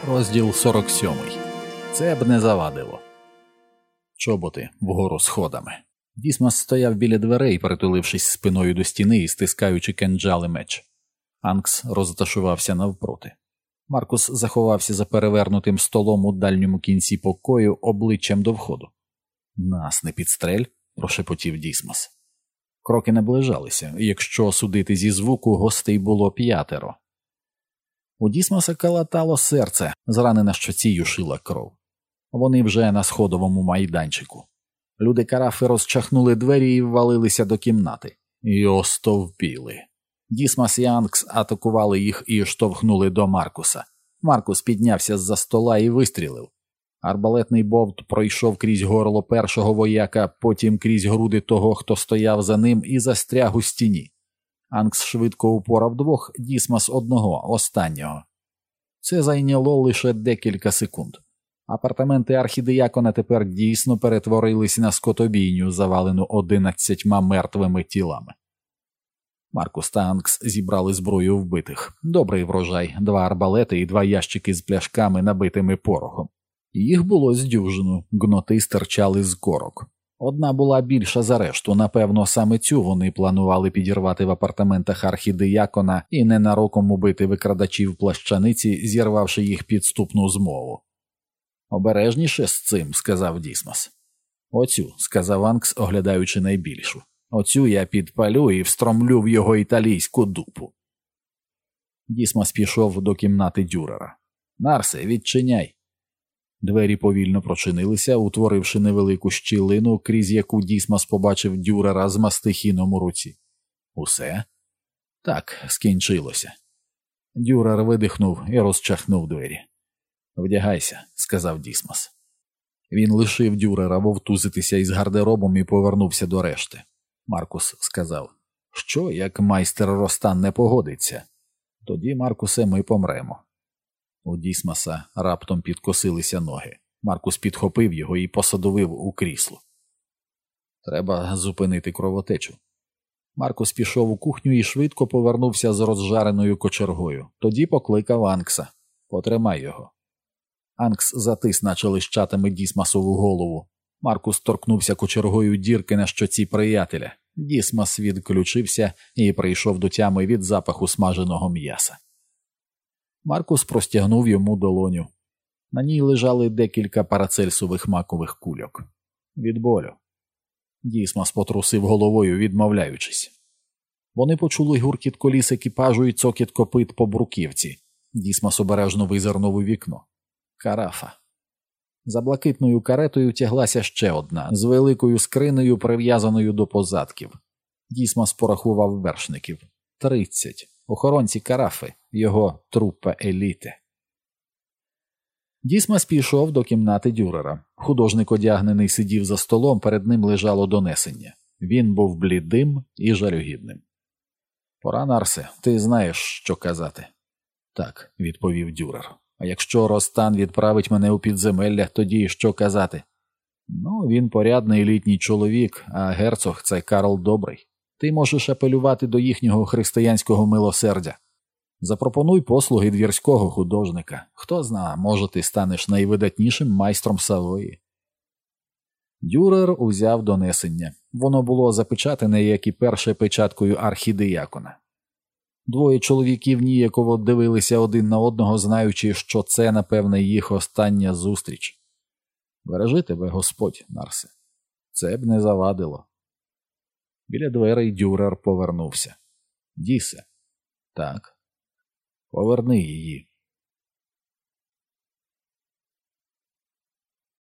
Розділ 47. Це б не завадило. Чоботи вгору сходами. Дісмас стояв біля дверей, притулившись спиною до стіни і стискаючи кинджал і меч. Анкс розташувався навпроти. Маркус заховався за перевернутим столом у дальньому кінці покою обличчям до входу. «Нас не підстрель», – прошепотів Дісмас. Кроки наближалися, і якщо судити зі звуку, гостей було 5. У Дісмаса калатало серце, зранена щоці юшила кров. Вони вже на сходовому майданчику. Люди карафи розчахнули двері і ввалилися до кімнати. І остовпіли. Дісмас і Анкс атакували їх і штовхнули до Маркуса. Маркус піднявся з-за стола і вистрілив. Арбалетний бовт пройшов крізь горло першого вояка, потім крізь груди того, хто стояв за ним, і застряг у стіні. Анкс швидко упорав 2, Дісмас 1, останнього. Це зайняло лише декілька секунд. Апартаменти архідіякона тепер дійсно перетворились на скотобійню, завалену 11 мертвими тілами. Маркус та Анкс зібрали зброю вбитих. Добрий врожай, 2 арбалети і 2 ящики з пляшками, набитими порохом. Їх було з дюжину, гноти стирчали з корок. Одна була більша за решту, напевно, саме цю вони планували підірвати в апартаментах архідіякона і ненароком убити викрадачів плащаниці, зірвавши їх підступну змову. «Обережніше з цим», – сказав Дісмас. «Оцю», – сказав Анкс, оглядаючи найбільшу. «Оцю я підпалю і встромлю в його італійську дупу». Дісмас пішов до кімнати Дюрера. «Нарсе, відчиняй». Двері повільно прочинилися, утворивши невелику щілину, крізь яку Дісмас побачив Дюрера з мастихіном у руці. «Усе?» «Так, скінчилося». Дюрер видихнув і розчахнув двері. «Вдягайся», – сказав Дісмас. Він лишив Дюрера вовтузитися із гардеробом і повернувся до решти. Маркус сказав: «Що, як майстер Ростан не погодиться? Тоді, Маркусе, ми помремо». У Дісмаса раптом підкосилися ноги. Маркус підхопив його і посадовив у крісло. «Треба зупинити кровотечу». Маркус пішов у кухню і швидко повернувся з розжареною кочергою. Тоді покликав Анкса. «Потримай його». Анкс затис наче лищатами Дісмасову голову. Маркус торкнувся кочергою дірки на щоці приятеля. Дісмас відключився і прийшов до тями від запаху смаженого м'яса. Маркус простягнув йому долоню. На ній лежали декілька парацельсових макових кульок. Від болю. Дісмас потрусив головою, відмовляючись. Вони почули гуркіт коліс екіпажу і цокіт копит по бруківці. Дісмас обережно визирнув у вікно. Карафа. За блакитною каретою тяглася ще одна, з великою скринею, прив'язаною до позадків. Дісмас порахував вершників. 30. Охоронці карафи, його труппа еліти. Дісмас пішов до кімнати Дюрера. Художник одягнений сидів за столом, перед ним лежало донесення. Він був блідим і жалюгідним. «Пора, Нарсе, ти знаєш, що казати». «Так», – відповів Дюрер. «А якщо Ростан відправить мене у підземелля, тоді що казати?» «Ну, він порядний літній чоловік, а герцог – це Карл Добрий. Ти можеш апелювати до їхнього християнського милосердя. Запропонуй послуги двірського художника. Хто зна, може ти станеш найвидатнішим майстром Савої». Дюрер узяв донесення. Воно було запечатане, як і перше, печаткою архідіякона. 2 чоловіків ніяково дивилися один на одного, знаючи, що це, напевне, їх остання зустріч. «Бережи тебе, Господь, Нарсе. Це б не завадило». Біля дверей Дюрер повернувся. «Дісе». «Так». «Поверни її».